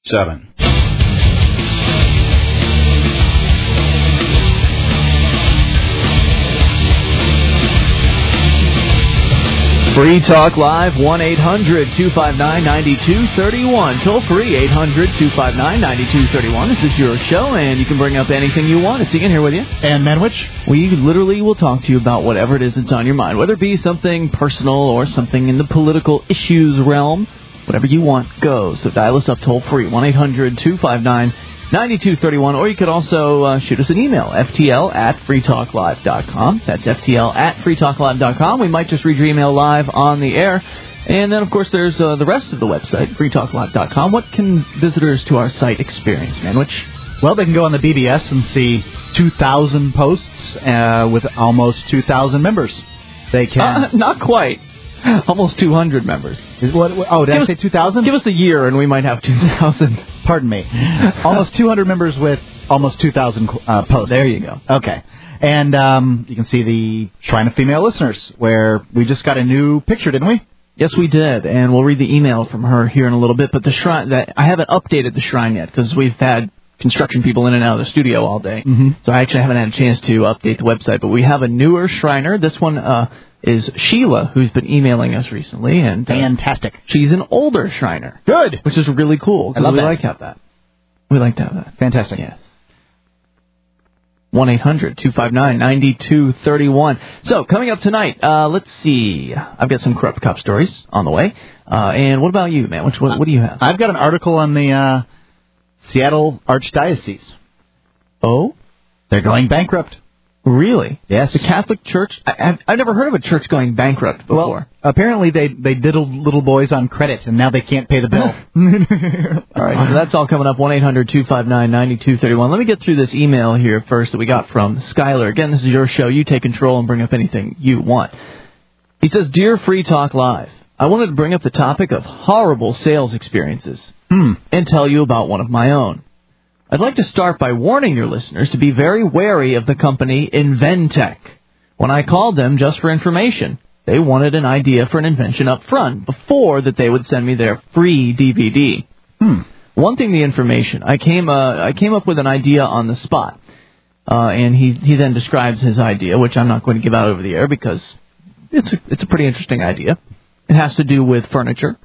7. Free Talk Live, 1-800-259-9231. Toll free, 800-259-9231. This is your show, and you can bring up anything you want. It's Ian here with you. And Manwich. We literally will talk to you about whatever it is that's on your mind, whether it be something personal or something in the political issues realm. Whatever you want goes. So dial us up toll free, 1-800-259-9231. Or you could also shoot us an email, ftl@freetalklive.com. That's ftl@freetalklive.com. We might just read your email live on the air. And then, of course, there's the rest of the website, freetalklive.com. What can visitors to our site experience, Manwich? Well, they can go on the BBS and see 2,000 posts with almost 2,000 members. They can... not quite. Almost 200 members. Did I say 2,000? Give us a year and we might have 2,000. Pardon me. Almost 200 members with almost 2,000 posts. There you go. Okay. And you can see the Shrine of Female Listeners, where we just got a new picture, didn't we? Yes, we did, and we'll read the email from her here in a little bit. But the shrine, I haven't updated the shrine yet because we've had construction people in and out of the studio all day. Mm-hmm. So I actually haven't had a chance to update the website. But we have a newer Shriner. This one is Sheila, who's been emailing us recently. And fantastic. She's an older Shriner. Good. Which is really cool. I love we that. like to have that. We like to have that. Fantastic. Yes. 1-800-259-9231. So, coming up tonight, let's see. I've got some corrupt cop stories on the way. And what about you, man? What do you have? I've got an article on the Seattle Archdiocese. Oh? They're going bankrupt. Really? Yes. The Catholic Church? I've never heard of a church going bankrupt before. Well, apparently they diddled little boys on credit, and now they can't pay the bill. All right, so that's all coming up, 1-800-259-9231. Let me get through this email here first that we got from Skylar. Again, this is your show. You take control and bring up anything you want. He says, Dear Free Talk Live, I wanted to bring up the topic of horrible sales experiences and tell you about one of my own. I'd like to start by warning your listeners to be very wary of the company Inventec. When I called them just for information, they wanted an idea for an invention up front before that they would send me their free DVD. Wanting the information, I came up with an idea on the spot. And he then describes his idea, which I'm not going to give out over the air because it's a pretty interesting idea. It has to do with furniture.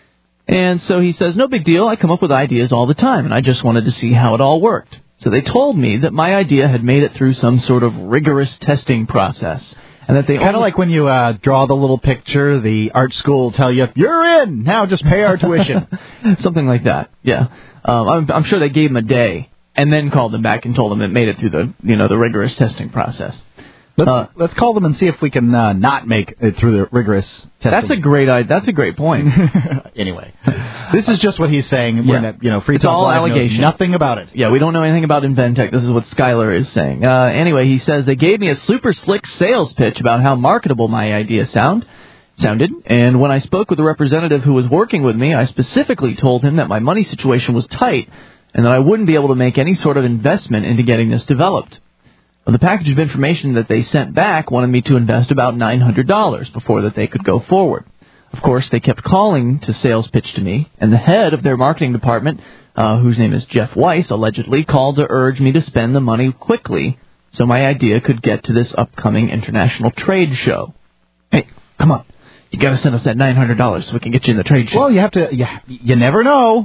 And so he says, no big deal, I come up with ideas all the time, and I just wanted to see how it all worked. So they told me that my idea had made it through some sort of rigorous testing process. And that they kind of like when you draw the little picture, the art school will tell you, you're in, now just pay our tuition. Something like that, yeah. I'm sure they gave him a day and then called them back and told them it made it through the rigorous testing process. Let's call them and see if we can not make it through the rigorous testing. That's a great point. Anyway, this is just what he's saying. Yeah. Free it's Talk all Live allegation. knows nothing about it. Yeah, we don't know anything about Inventec. This is what Skylar is saying. Anyway, he says they gave me a super slick sales pitch about how marketable my idea sounded. And when I spoke with the representative who was working with me, I specifically told him that my money situation was tight and that I wouldn't be able to make any sort of investment into getting this developed. The package of information that they sent back wanted me to invest about $900 before that they could go forward. Of course, they kept calling to sales pitch to me, and the head of their marketing department, whose name is Jeff Weiss, allegedly called to urge me to spend the money quickly so my idea could get to this upcoming international trade show. Hey, come on. You got to send us that $900 so we can get you in the trade show. Well, you have to. You never know.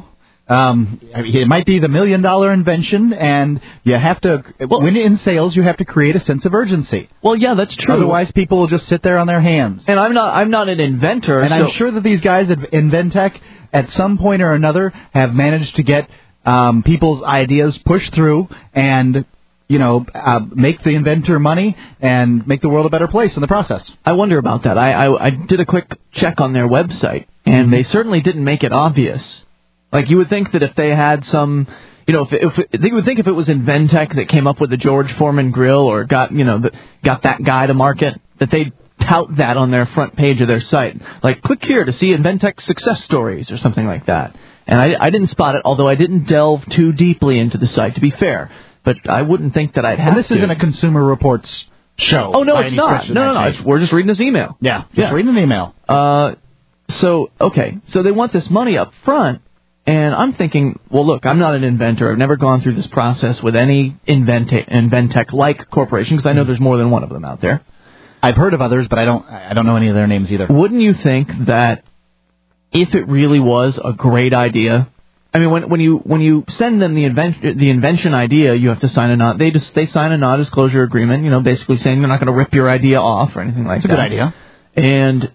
It might be the $1 million invention, and you have to, when in sales, you have to create a sense of urgency. Well, yeah, that's true. Otherwise, people will just sit there on their hands. And I'm not an inventor. And I'm sure that these guys at Inventec, at some point or another, have managed to get people's ideas pushed through and, make the inventor money and make the world a better place in the process. I wonder about that. I did a quick check on their website, and they certainly didn't make it obvious. Like, you would think that if they had some, if they would think if it was Inventec that came up with the George Foreman grill or got that guy to market, that they'd tout that on their front page of their site. Like, click here to see Inventec success stories or something like that. And I didn't spot it, although I didn't delve too deeply into the site, to be fair. But I wouldn't think that I'd have to. And this isn't a Consumer Reports show. Oh, no, it's not. No. We're just reading this email. Yeah, just reading an email. So they want this money up front. And I'm thinking, well, look, I'm not an inventor. I've never gone through this process with any Inventec-like corporation, because I know there's more than one of them out there. I've heard of others, but I don't know any of their names either. Wouldn't you think that if it really was a great idea, I mean, when you send them the invention idea, you have to sign a they sign a non-disclosure agreement, basically saying they're not going to rip your idea off or anything like that. It's a good idea. And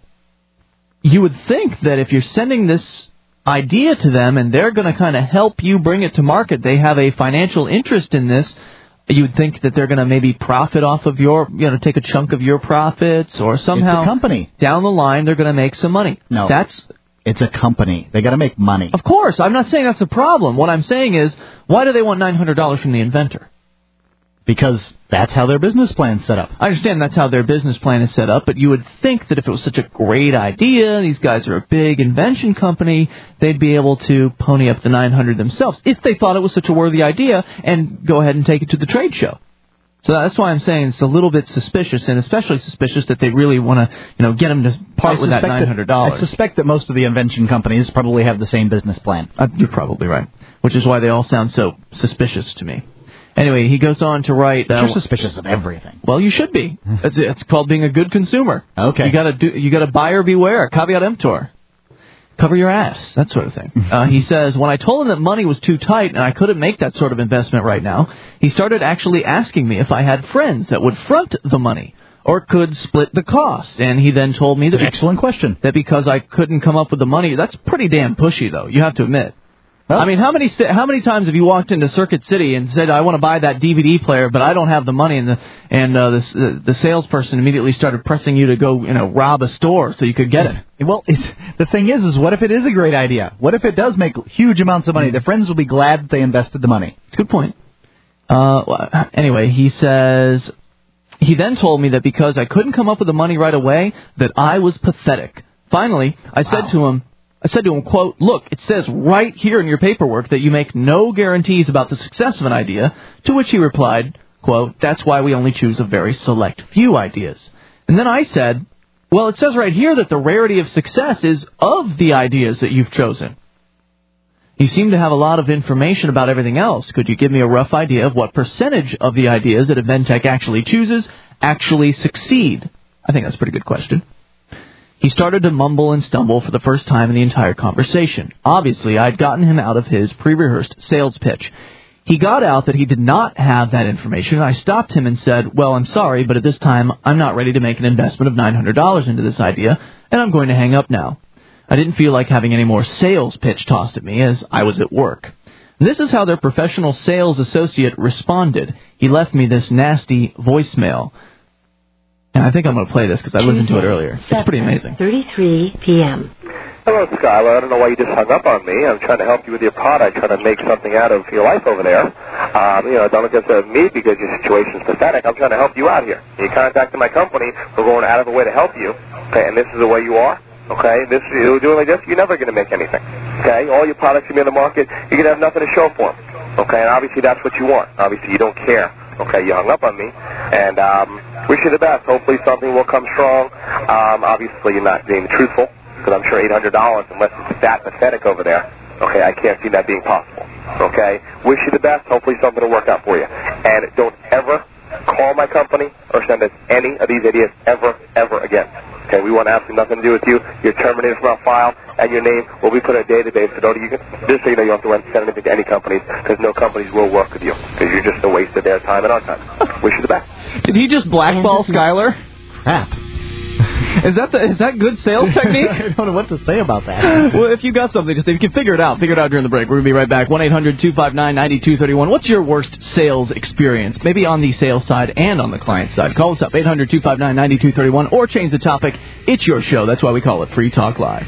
you would think that if you're sending this idea to them and they're going to kind of help you bring it to market, they have a financial interest in this, you would think that they're going to maybe profit off of your, take a chunk of your profits, or somehow it's a company. Down the line they're going to make some money. No, it's a company. They got to make money. Of course, I'm not saying that's a problem. What I'm saying is, why do they want $900 from the inventor? Because that's how their business plan's set up. I understand that's how their business plan is set up, but you would think that if it was such a great idea, these guys are a big invention company, they'd be able to pony up the $900 themselves, if they thought it was such a worthy idea, and go ahead and take it to the trade show. So that's why I'm saying it's a little bit suspicious, and especially suspicious that they really want to, get them to part with that $900. I suspect that most of the invention companies probably have the same business plan. You're probably right, which is why they all sound so suspicious to me. Anyway, he goes on to write. You're suspicious of everything. Well, you should be. It's called being a good consumer. Okay. You got to buyer beware. Caveat emptor. Cover your ass. That sort of thing. He says, when I told him that money was too tight and I couldn't make that sort of investment right now, he started actually asking me if I had friends that would front the money or could split the cost. And he then told me that excellent question. That because I couldn't come up with the money, that's pretty damn pushy, though. You have to admit. I mean, how many times have you walked into Circuit City and said, "I want to buy that DVD player, but I don't have the money," and the salesperson immediately started pressing you to go, rob a store so you could get it? Well, the thing is what if it is a great idea? What if it does make huge amounts of money? Their friends will be glad that they invested the money. It's a good point. Anyway, he says he then told me that because I couldn't come up with the money right away, that I was pathetic. Finally, I said to him, quote, "Look, it says right here in your paperwork that you make no guarantees about the success of an idea," to which he replied, quote, "That's why we only choose a very select few ideas." And then I said, "Well, it says right here that the rarity of success is of the ideas that you've chosen. You seem to have a lot of information about everything else. Could you give me a rough idea of what percentage of the ideas that Inventec actually chooses actually succeed?" I think that's a pretty good question. He started to mumble and stumble for the first time in the entire conversation. Obviously, I'd gotten him out of his pre-rehearsed sales pitch. He got out that he did not have that information, and I stopped him and said, "Well, I'm sorry, but at this time, I'm not ready to make an investment of $900 into this idea, and I'm going to hang up now." I didn't feel like having any more sales pitch tossed at me, as I was at work. This is how their professional sales associate responded. He left me this nasty voicemail. And I think I'm going to play this because I listened to it earlier. It's pretty amazing. 33 p.m. Hello, Skylar. I don't know why you just hung up on me. I'm trying to help you with your product, trying to make something out of your life over there. Don't look at me because your situation's pathetic. I'm trying to help you out here. You contacted my company. We're going out of the way to help you. Okay, and this is the way you are. Okay, you're doing like this, you're never going to make anything. Okay, all your products you be on the market, you're going to have nothing to show for them. Okay, and obviously that's what you want. Obviously you don't care. Okay, you hung up on me, and wish you the best. Hopefully something will come strong. Obviously you're not being truthful, because I'm sure $800, unless it's that pathetic over there, okay, I can't see that being possible. Okay, wish you the best. Hopefully something will work out for you. And don't ever call my company or send us any of these idiots ever again. Okay, we want absolutely nothing to do with you. You're terminated from our file, and your name will be put in a database. So just so you know, you don't have to send anything to any companies, because no companies will work with you, because you're just a waste of their time and our time. Wish you the best. Did he just blackball Skylar? Crap. Is that good sales technique? I don't know what to say about that. Well, if you got something to say, you can figure it out. Figure it out during the break. We're going to be right back. 1-800-259-9231. What's your worst sales experience? Maybe on the sales side and on the client side. Call us up, 800-259-9231, or change the topic. It's your show. That's why we call it Free Talk Live.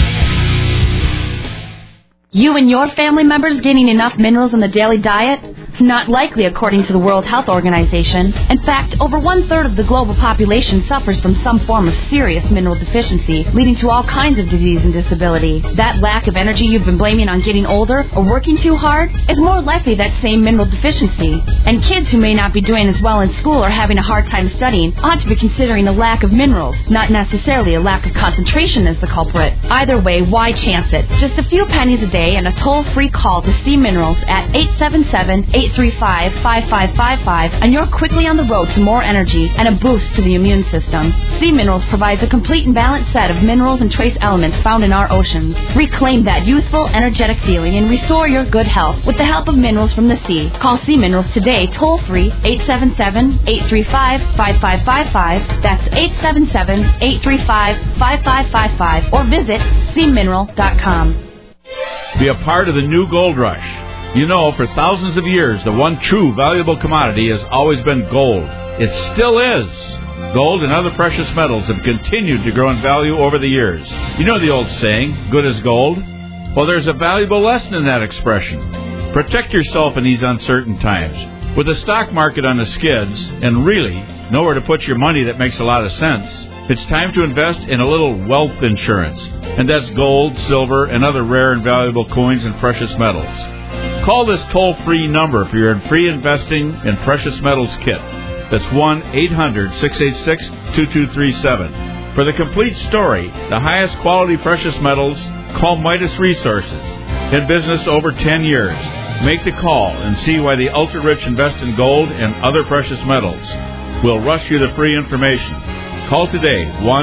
You and your family members getting enough minerals in the daily diet? Not likely, according to the World Health Organization. In fact, over 1/3 of the global population suffers from some form of serious mineral deficiency, leading to all kinds of disease and disability. That lack of energy you've been blaming on getting older or working too hard is more likely that same mineral deficiency. And kids who may not be doing as well in school or having a hard time studying ought to be considering a lack of minerals, not necessarily a lack of concentration as the culprit. Either way, why chance it? Just a few pennies a day and a toll-free call to C Minerals at 877-835-5555, and you're quickly on the road to more energy and a boost to the immune system. C Minerals provides a complete and balanced set of minerals and trace elements found in our oceans. Reclaim that youthful, energetic feeling and restore your good health with the help of minerals from the sea. Call C Minerals today, toll-free, 877-835-5555. That's 877-835-5555, or visit cmineral.com. Be a part of the new gold rush. You know, for thousands of years, the one true valuable commodity has always been gold. It still is. Gold and other precious metals have continued to grow in value over the years. You know the old saying, good as gold? Well, there's a valuable lesson in that expression. Protect yourself in these uncertain times. With the stock market on the skids, and really nowhere to put your money that makes a lot of sense, it's time to invest in a little wealth insurance. And that's gold, silver, and other rare and valuable coins and precious metals. Call this toll-free number for your free investing in precious metals kit. That's 1-800-686-2237. For the complete story, the highest quality precious metals, call Midas Resources. In business over 10 years. Make the call and see why the ultra-rich invest in gold and other precious metals. We'll rush you the free information. Call today,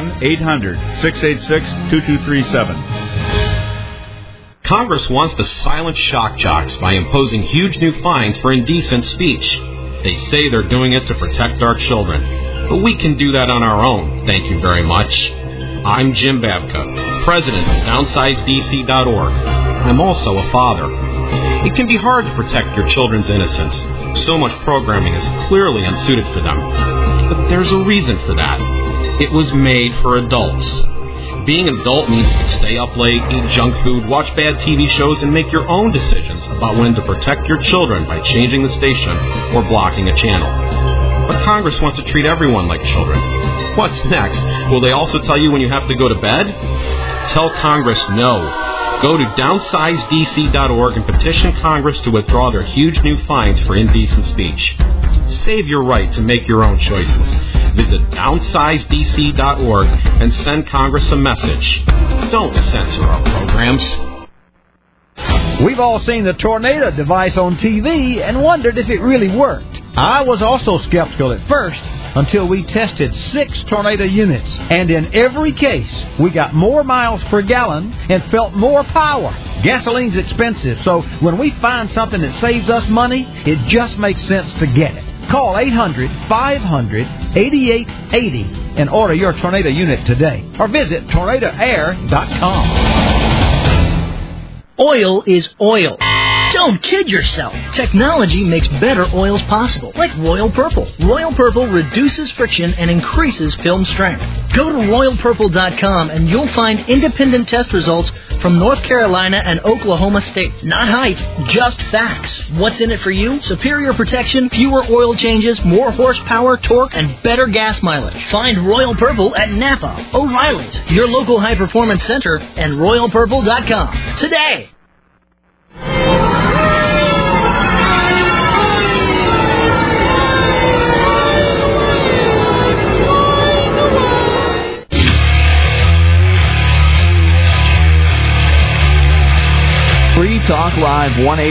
1-800-686-2237. Congress wants to silence shock jocks by imposing huge new fines for indecent speech. They say they're doing it to protect our children. But we can do that on our own, thank you very much. I'm Jim Babka, president of DownsizeDC.org. I'm also a father. It can be hard to protect your children's innocence. So much programming is clearly unsuited for them. But there's a reason for that. It was made for adults. Being an adult means you can stay up late, eat junk food, watch bad TV shows, and make your own decisions about when to protect your children by changing the station or blocking a channel. But Congress wants to treat everyone like children. What's next? Will they also tell you when you have to go to bed? Tell Congress no. Go to DownsizeDC.org and petition Congress to withdraw their huge new fines for indecent speech. Save your right to make your own choices. Visit DownsizeDC.org and send Congress a message. Don't censor our programs. We've all seen the tornado device on TV and wondered if it really worked. I was also skeptical at first until we tested 6 tornado units. And in every case, we got more miles per gallon and felt more power. Gasoline's expensive, so when we find something that saves us money, it just makes sense to get it. Call 800-500-8880 and order your tornado unit today. Or visit tornadoair.com. Oil is oil. Don't kid yourself. Technology makes better oils possible, like Royal Purple. Royal Purple reduces friction and increases film strength. Go to RoyalPurple.com and you'll find independent test results from North Carolina and Oklahoma State. Not hype, just facts. What's in it for you? Superior protection, fewer oil changes, more horsepower, torque, and better gas mileage. Find Royal Purple at Napa, O'Reilly's, your local high-performance center, and RoyalPurple.com today. Free Talk Live,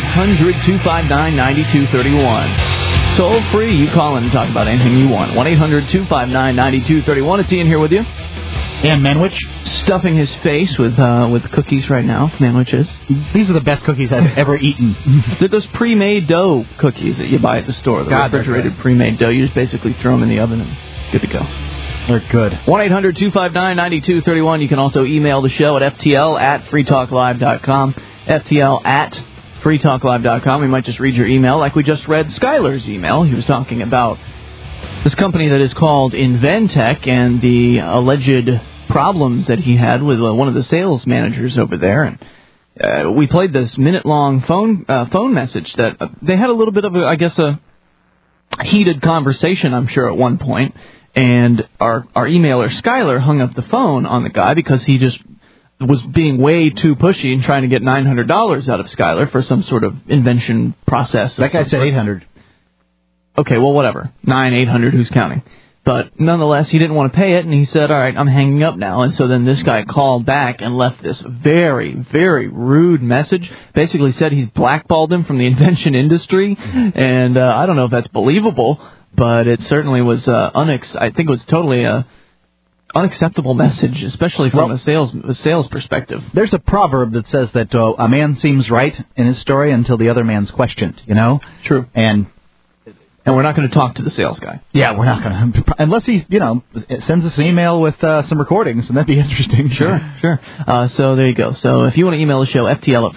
1-800-259-9231. Toll free, you call in and talk about anything you want. 1-800-259-9231. It's Ian here with you. And Manwich. Stuffing his face with cookies right now. Manwich is. These are the best cookies I've ever eaten. They're those pre-made dough cookies that you buy at the store. The refrigerated pre-made dough. You just basically throw them in the oven and good to go. They're good. 1-800-259-9231. You can also email the show at ftl@freetalklive.com. ftl@freetalklive.com. We might just read your email like we just read Skyler's email. He was talking about this company that is called Inventec and the alleged problems that he had with one of the sales managers over there. And we played this minute-long phone message that they had a little bit of, a heated conversation, I'm sure, at one point. And our emailer, Skylar, hung up the phone on the guy because he just was being way too pushy and trying to get $900 out of Skylar for some sort of invention process. That guy said $800. Okay, well, whatever. 800, who's counting? But nonetheless, he didn't want to pay it, and he said, all right, I'm hanging up now. And so then this guy called back and left this very, very rude message. Basically said he's blackballed him from the invention industry. And I don't know if that's believable, but it certainly was I think it was totally a unacceptable message, especially from a sales perspective. There's a proverb that says that a man seems right in his story until the other man's questioned, you know? True. And we're not going to talk to the sales guy. Yeah, we're not going to. Unless he, sends us an email with some recordings, and that'd be interesting. Sure. So there you go. So if you want to email the show,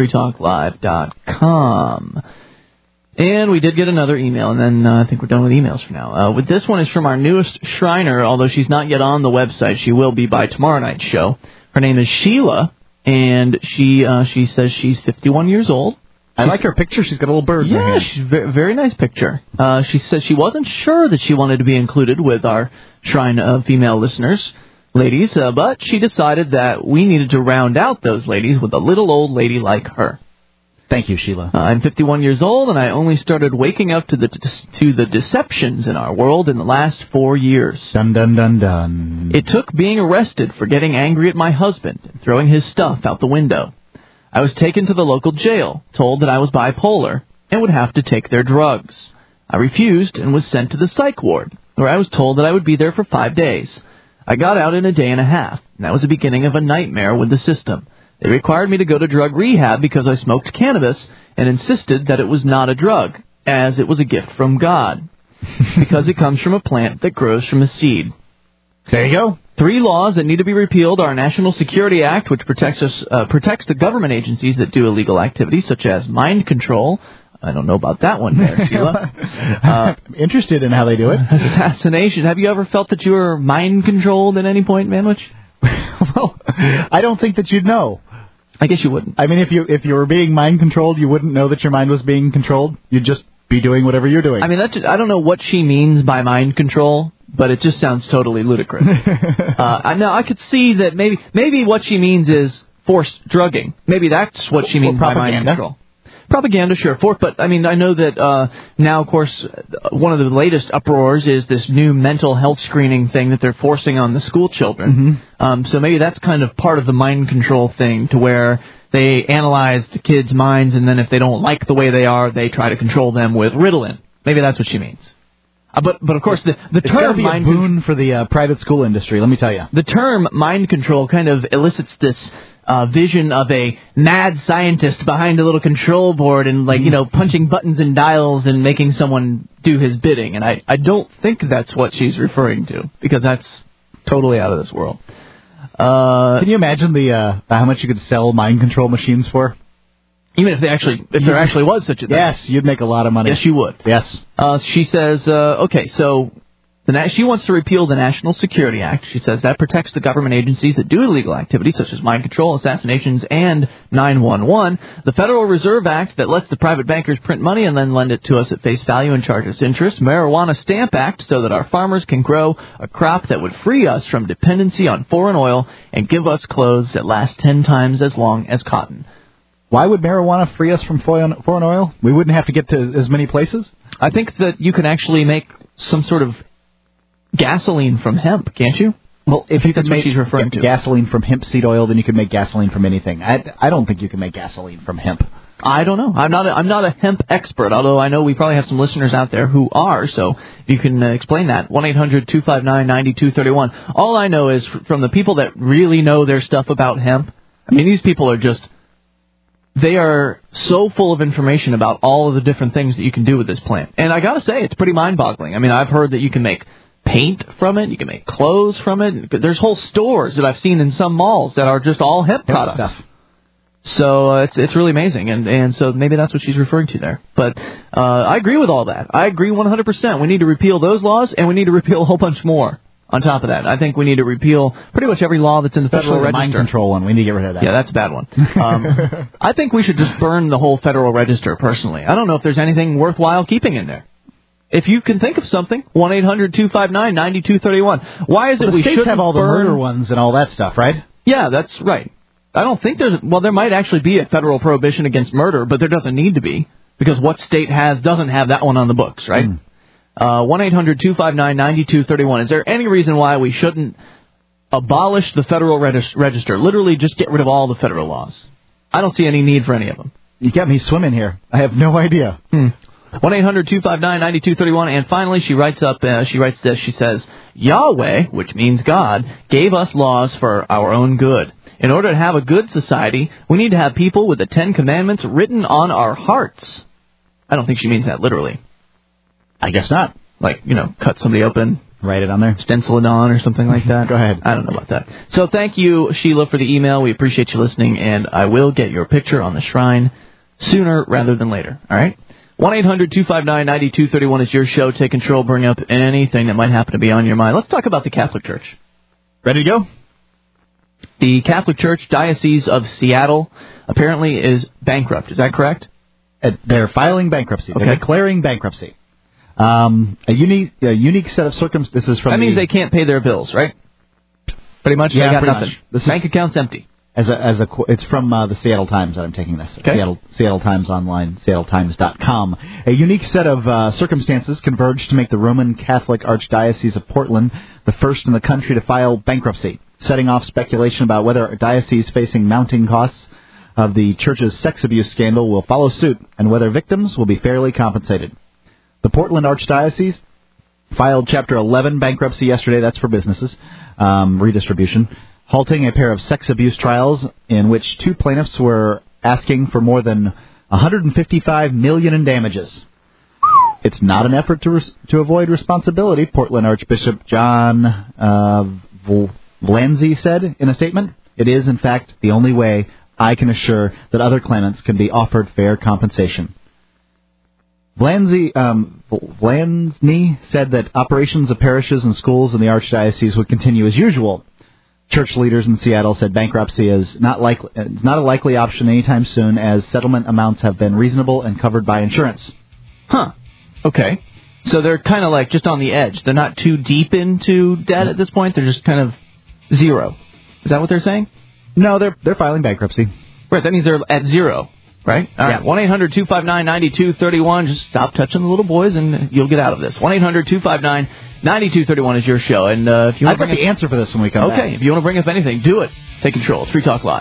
ftl@freetalklive.com. And we did get another email, and then I think we're done with emails for now. With this one is from our newest Shriner, although she's not yet on the website. She will be by tomorrow night's show. Her name is Sheila, and she says she's 51 years old. I like her picture. She's got a little bird in her hand. She's very nice picture. She says she wasn't sure that she wanted to be included with our Shrine of female listeners, ladies, but she decided that we needed to round out those ladies with a little old lady like her. Thank you, Sheila. I'm 51 years old, and I only started waking up to the deceptions in our world in the last 4 years. Dun, dun, dun, dun. It took being arrested for getting angry at my husband and throwing his stuff out the window. I was taken to the local jail, told that I was bipolar, and would have to take their drugs. I refused and was sent to the psych ward, where I was told that I would be there for 5 days. I got out in a day and a half, and that was the beginning of a nightmare with the system. They required me to go to drug rehab because I smoked cannabis and insisted that it was not a drug, as it was a gift from God, because it comes from a plant that grows from a seed. There you go. 3 laws that need to be repealed are National Security Act, which protects the government agencies that do illegal activities, such as mind control. I don't know about that one there, Sheila. I'm interested in how they do it. Assassination. Have you ever felt that you were mind controlled at any point, Manwich? Well, I don't think that you'd know. I guess you wouldn't. I mean, if you were being mind controlled, you wouldn't know that your mind was being controlled. You'd just be doing whatever you're doing. I mean, I don't know what she means by mind control, but it just sounds totally ludicrous. I could see that maybe what she means is forced drugging. Maybe that's what she means by mind control. Propaganda, sure. But, I mean, I know that now, of course, one of the latest uproars is this new mental health screening thing that they're forcing on the school children. Mm-hmm. So maybe that's kind of part of the mind control thing, to where they analyze the kids' minds, and then if they don't like the way they are, they try to control them with Ritalin. Maybe that's what she means. But of course, the term be a boon for the private school industry, let me tell you. The term mind control kind of elicits this vision of a mad scientist behind a little control board and, punching buttons and dials and making someone do his bidding. And I don't think that's what she's referring to, because that's totally out of this world. Can you imagine how much you could sell mind control machines for? Even if there actually was such a thing. Yes, you'd make a lot of money. Yes, you would. Yes. She says, so she wants to repeal the National Security Act. She says that protects the government agencies that do illegal activities such as mind control, assassinations, and 911. The Federal Reserve Act that lets the private bankers print money and then lend it to us at face value and charge us interest. Marijuana Stamp Act so that our farmers can grow a crop that would free us from dependency on foreign oil and give us clothes that last 10 times as long as cotton. Why would marijuana free us from foreign oil? We wouldn't have to get to as many places? I think that you can actually make some sort of gasoline from hemp, can't you? Well, if you could make gasoline from hemp seed oil, then you can make gasoline from anything. I don't think you can make gasoline from hemp. I don't know. I'm not a hemp expert, although I know we probably have some listeners out there who are, so you can explain that. 1-800-259-9231. All I know is from the people that really know their stuff about hemp, I mean, these people are they are so full of information about all of the different things that you can do with this plant. And I got to say, it's pretty mind-boggling. I mean, I've heard that you can make paint from it, you can make clothes from it. There's whole stores that I've seen in some malls that are just all hemp products. Stuff. So it's really amazing, and so maybe that's what she's referring to there. But I agree with all that. I agree 100%. We need to repeal those laws, and we need to repeal a whole bunch more. on top of that. I think we need to repeal pretty much every law that's in the Federal Register. The mind control one. We need to get rid of that. Yeah, that's a bad one. I think we should just burn the whole Federal Register, personally. I don't know if there's anything worthwhile keeping in there. If you can think of something, 1-800-259-9231. Why is it we should have all the murder ones and all that stuff, right? Yeah, that's right. I don't think there might actually be a federal prohibition against murder, but there doesn't need to be, because what state doesn't have that one on the books, right? 1-800-259-9231. Is there any reason why we shouldn't abolish the Federal Register? Literally just get rid of all the federal laws. I don't see any need for any of them. You got me swimming here. I have no idea. 1-800-259-9231. And finally, she writes this. She says, Yahweh, which means God, gave us laws for our own good. In order to have a good society, we need to have people with the 10 Commandments written on our hearts. I don't think she means that literally. I guess not. Like, cut somebody open, write it on there, stencil it on or something like that. Go ahead. I don't know about that. So thank you, Sheila, for the email. We appreciate you listening, and I will get your picture on the shrine sooner rather than later. All right? 1-800-259-9231 is your show. Take control. Bring up anything that might happen to be on your mind. Let's talk about the Catholic Church. Ready to go? The Catholic Church Diocese of Seattle apparently is bankrupt. Is that correct? They're filing bankruptcy. Okay. They're declaring bankruptcy. A unique set of circumstances from. That means they can't pay their bills, right? Pretty much. Yeah, they got pretty nothing. Much. Bank account's empty. It's from the Seattle Times that I'm taking this. Okay. Seattle Times Online, seattletimes.com. A unique set of circumstances converged to make the Roman Catholic Archdiocese of Portland the first in the country to file bankruptcy, setting off speculation about whether a diocese facing mounting costs of the church's sex abuse scandal will follow suit and whether victims will be fairly compensated. The Portland Archdiocese filed Chapter 11 bankruptcy yesterday. That's for businesses, redistribution, halting a pair of sex abuse trials in which two plaintiffs were asking for more than $155 million in damages. It's not an effort to avoid responsibility, Portland Archbishop John Vlanzy said in a statement. It is, in fact, the only way I can assure that other claimants can be offered fair compensation. Vlanzy said that operations of parishes and schools in the Archdiocese would continue as usual. Church leaders in Seattle said bankruptcy is not a likely option anytime soon, as settlement amounts have been reasonable and covered by insurance. Huh. Okay. So they're kind of like just on the edge. They're not too deep into debt at this point. They're just kind of zero. Is that what they're saying? No, they're filing bankruptcy. Right. That means they're at zero. Right? All right. 1-800-259-9231. Just stop touching the little boys and you'll get out of this. 1-800-259-9231 is your show. And if you want I've got the answer for this when we come back. Okay. If you want to bring up anything, do it. Take control. It's Free Talk Live.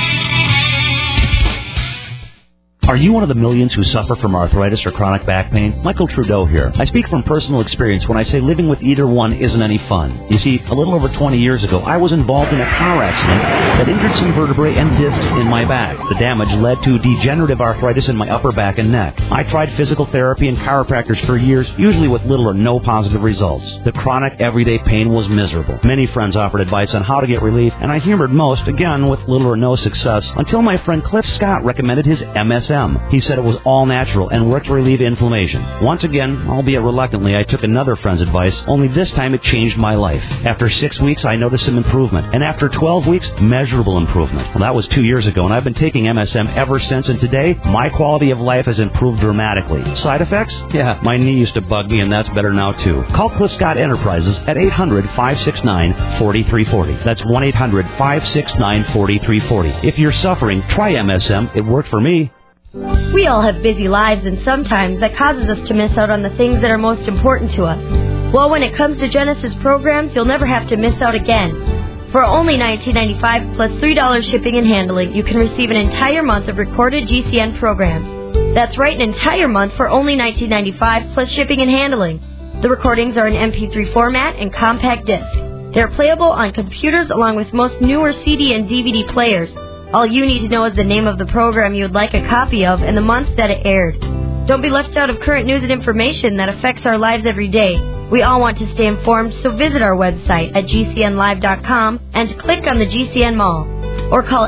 Are you one of the millions who suffer from arthritis or chronic back pain? Michael Trudeau here. I speak from personal experience when I say living with either one isn't any fun. You see, a little over 20 years ago, I was involved in a car accident that injured some vertebrae and discs in my back. The damage led to degenerative arthritis in my upper back and neck. I tried physical therapy and chiropractors for years, usually with little or no positive results. The chronic, everyday pain was miserable. Many friends offered advice on how to get relief, and I humored most, again, with little or no success, until my friend Cliff Scott recommended his MSM. He said it was all natural and worked to relieve inflammation. Once again, albeit reluctantly, I took another friend's advice, only this time it changed my life. After 6 weeks, I noticed some improvement, and after 12 weeks, measurable improvement. Well, that was 2 years ago, and I've been taking MSM ever since, and today, my quality of life has improved dramatically. Side effects? Yeah, my knee used to bug me, and that's better now, too. Call Cliff Scott Enterprises at 800-569-4340. That's 1-800-569-4340. If you're suffering, try MSM. It worked for me. We all have busy lives, and sometimes that causes us to miss out on the things that are most important to us. Well, when it comes to Genesis programs, you'll never have to miss out again. For only $19.95 plus $3 shipping and handling, you can receive an entire month of recorded GCN programs. That's right, an entire month for only $19.95 plus shipping and handling. The recordings are in MP3 format and compact disc. They're playable on computers along with most newer CD and DVD players. All you need to know is the name of the program you would like a copy of and the month that it aired. Don't be left out of current news and information that affects our lives every day. We all want to stay informed, so visit our website at gcnlive.com and click on the GCN Mall. Or call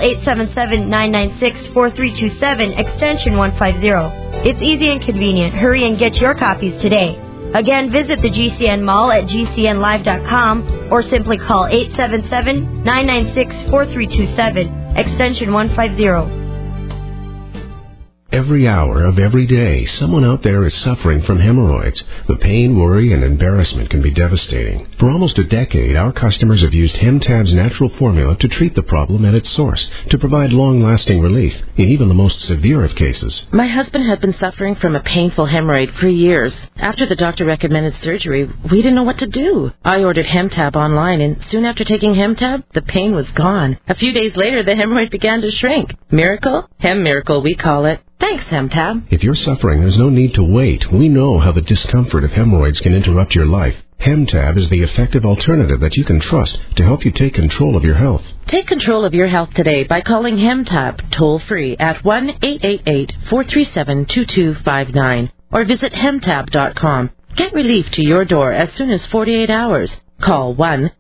877-996-4327, extension 150. It's easy and convenient. Hurry and get your copies today. Again, visit the GCN Mall at gcnlive.com or simply call 877-996-4327, extension 150. Every hour of every day, someone out there is suffering from hemorrhoids. The pain, worry, and embarrassment can be devastating. For almost a decade, our customers have used Hemtab's natural formula to treat the problem at its source, to provide long-lasting relief in even the most severe of cases. My husband had been suffering from a painful hemorrhoid for years. After the doctor recommended surgery, we didn't know what to do. I ordered Hemtab online, and soon after taking Hemtab, the pain was gone. A few days later, the hemorrhoid began to shrink. Miracle? Hem miracle, we call it. Thanks, Hemtab. If you're suffering, there's no need to wait. We know how the discomfort of hemorrhoids can interrupt your life. Hemtab is the effective alternative that you can trust to help you take control of your health. Take control of your health today by calling Hemtab toll-free at 1-888-437-2259 or visit Hemtab.com. Get relief to your door as soon as 48 hours. Call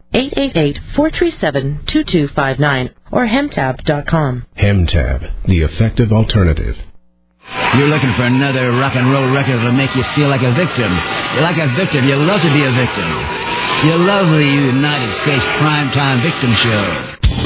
1-888-437-2259 or Hemtab.com. Hemtab, the effective alternative. You're looking for another rock and roll record that'll make you feel like a victim. You're like a victim. You love to be a victim. You love the United States Primetime Victim Show.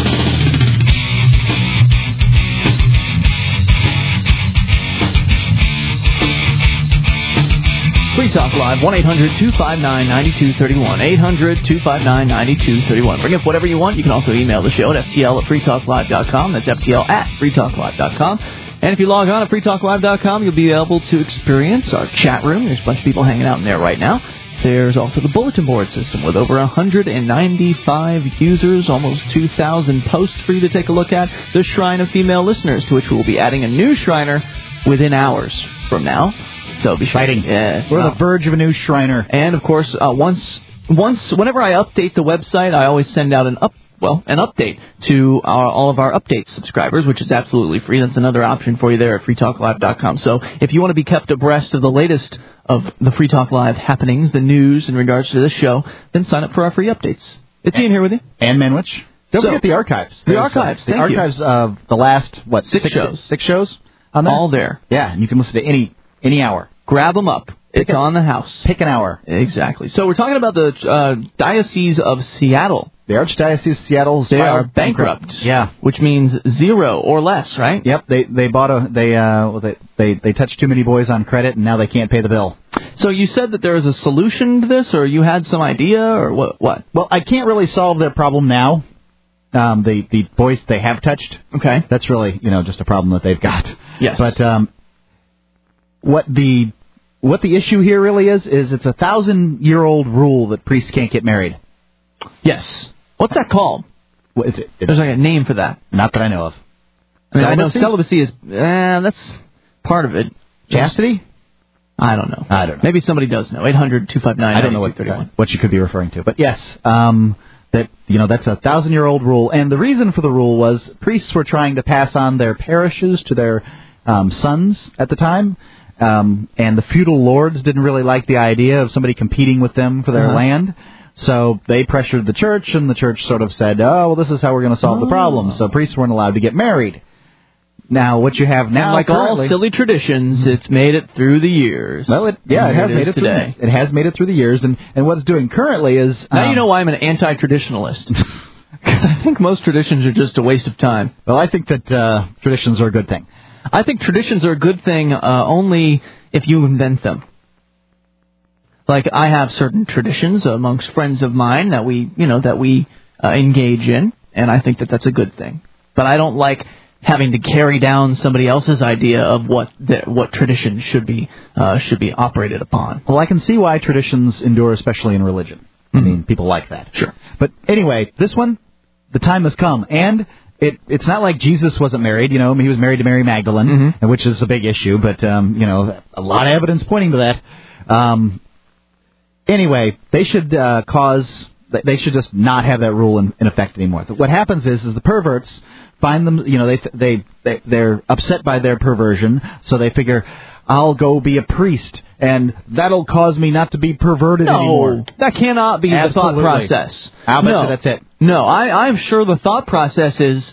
Free Talk Live, 1-800-259-9231. 800-259-9231. Bring up whatever you want. You can also email the show at ftl@freetalklive.com. That's ftl@freetalklive.com. And if you log on at freetalklive.com, you'll be able to experience our chat room. There's a bunch of people hanging out in there right now. There's also the bulletin board system with over 195 users, almost 2,000 posts for you to take a look at. The Shrine of Female Listeners, to which we will be adding a new Shriner within hours from now. So be exciting. Yes. We're on the verge of a new Shriner. And, of course, whenever I update the website, I always send out an update to all of our update subscribers, which is absolutely free. That's another option for you there at freetalklive.com. So if you want to be kept abreast of the latest of the Free Talk Live happenings, the news in regards to this show, then sign up for our free updates. It's Ian here with you. And Manwich. Don't forget the archives. The archives, the archives of the last, six shows? 6 shows on there? All there. Yeah, and you can listen to any hour. Grab them up. It's on the house. Pick an hour. Exactly. So we're talking about the Diocese of Seattle. The Archdiocese of Seattle. They are bankrupt. Yeah, which means 0 or less, right? Yep. They touched too many boys on credit, and now they can't pay the bill. So you said that there is a solution to this, or you had some idea, or what? Well, I can't really solve their problem now. The boys they have touched. Okay. That's really just a problem that they've got. Yes. But what the issue here really is it's a 1,000-year-old rule that priests can't get married. Yes. What's that called? What is it? There's like a name for that. Not that I know of. I know celibacy is that's part of it. Chastity? I don't know. Maybe somebody does know. 800-259-9231. I don't know what you could be referring to. But yes, that's a 1,000-year-old rule. And the reason for the rule was priests were trying to pass on their parishes to their sons at the time. And the feudal lords didn't really like the idea of somebody competing with them for their land. So they pressured the church, and the church sort of said, oh, well, this is how we're going to solve the problem. So priests weren't allowed to get married. Now, what you have now, and like all silly traditions, it's made it through the years. Well, it has made it today. It has made it through the years, and what it's doing currently is... now you know why I'm an anti-traditionalist. Because I think most traditions are just a waste of time. Well, I think that traditions are a good thing. I think traditions are a good thing only if you invent them. Like, I have certain traditions amongst friends of mine that we engage in, and I think that that's a good thing. But I don't like having to carry down somebody else's idea of what tradition should be operated upon. Well, I can see why traditions endure, especially in religion. I mean, people like that. Sure. But anyway, this one, the time has come, and it's not like Jesus wasn't married. He was married to Mary Magdalene, which is a big issue. But a lot of evidence pointing to that. Anyway, they should just not have that rule in effect anymore. What happens is the perverts find them, they're upset by their perversion, so they figure, I'll go be a priest, and that'll cause me not to be perverted anymore. No, that cannot be the thought process. I'll bet you that's it. No, I'm sure the thought process is,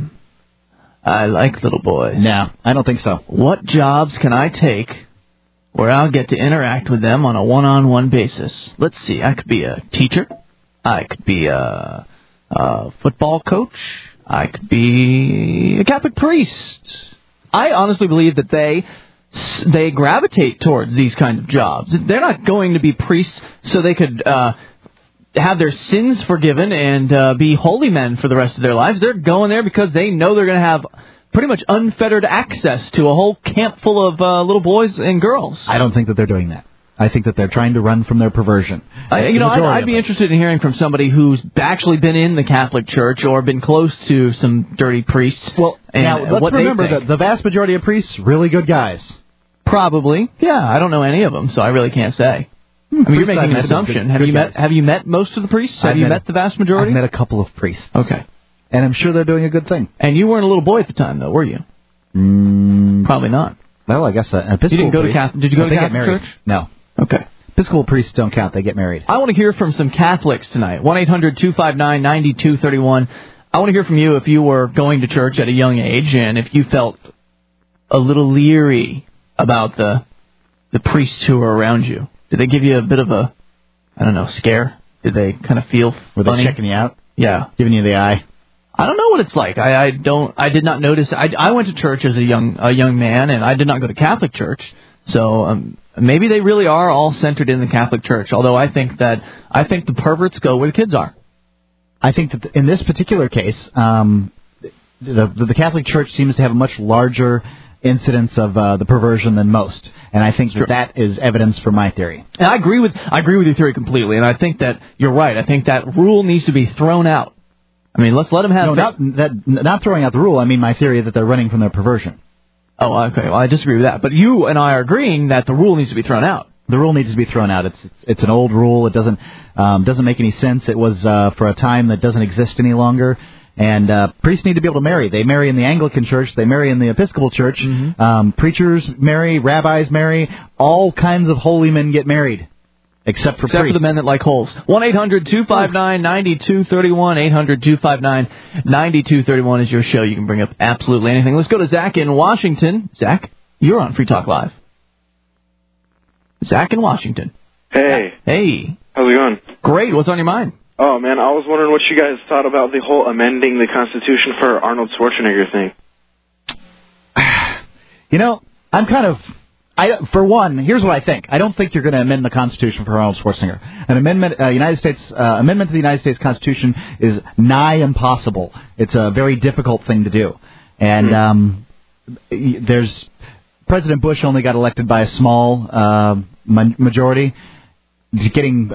I like little boys. No, I don't think so. What jobs can I take where I'll get to interact with them on a one-on-one basis. Let's see, I could be a teacher. I could be a football coach. I could be a Catholic priest. I honestly believe that they gravitate towards these kinds of jobs. They're not going to be priests so they could have their sins forgiven and be holy men for the rest of their lives. They're going there because they know they're going to have pretty much unfettered access to a whole camp full of little boys and girls. I don't think that they're doing that. I think that they're trying to run from their perversion. I'd be interested in hearing from somebody who's actually been in the Catholic Church or been close to some dirty priests. Well, now, let's remember that the vast majority of priests, really good guys. Probably. Yeah, I don't know any of them, so I really can't say. I mean, you're making an assumption. Have you met most of the priests? Have you met the vast majority? I've met a couple of priests. Okay. And I'm sure they're doing a good thing. And you weren't a little boy at the time, though, were you? Probably not. Well, I guess an Episcopal you didn't go priest. to Catholic. Did you go to Catholic Church? No. Okay. Episcopal priests don't count. They get married. I want to hear from some Catholics tonight. 1-800-259-9231. I want to hear from you if you were going to church at a young age and if you felt a little leery about the priests who were around you. Did they give you a bit of a, scare? Did they kind of feel Were funny? they checking you out? Yeah. Giving you the eye? I don't know what it's like. I did not notice. I went to church as a young man, and I did not go to Catholic church. So maybe they really are all centered in the Catholic Church. Although I think the perverts go where the kids are. I think that in this particular case, the Catholic Church seems to have a much larger incidence of the perversion than most, and I think that is evidence for my theory. And I agree with your theory completely, and I think that you're right. I think that rule needs to be thrown out. I mean, let's let them have not throwing out the rule. I mean my theory that they're running from their perversion. Oh, okay. Well, I disagree with that. But you and I are agreeing that the rule needs to be thrown out. The rule needs to be thrown out. It's an old rule. It doesn't make any sense. It was for a time that doesn't exist any longer. And priests need to be able to marry. They marry in the Anglican Church. They marry in the Episcopal Church. Mm-hmm. Preachers marry. Rabbis marry. All kinds of holy men get married. Except for the men that like holes. 1-800-259-9231. 800-259-9231 is your show. You can bring up absolutely anything. Let's go to Zach in Washington. Zach, you're on Free Talk Live. Zach in Washington. Hey. Hey. How's it going? Great. What's on your mind? Oh, man, I was wondering what you guys thought about the whole amending the Constitution for Arnold Schwarzenegger thing. I'm kind of... for one, here's what I think. I don't think you're going to amend the Constitution for Arnold Schwarzenegger. An amendment to the United States Constitution is nigh impossible. It's a very difficult thing to do. And President Bush only got elected by a small majority, getting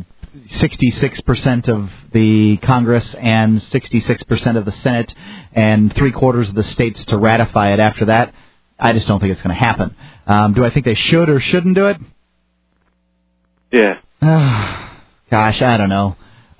66% of the Congress and 66% of the Senate and 3/4 of the states to ratify it after that. I just don't think it's going to happen. Do I think they should or shouldn't do it? Yeah. Gosh, I don't know.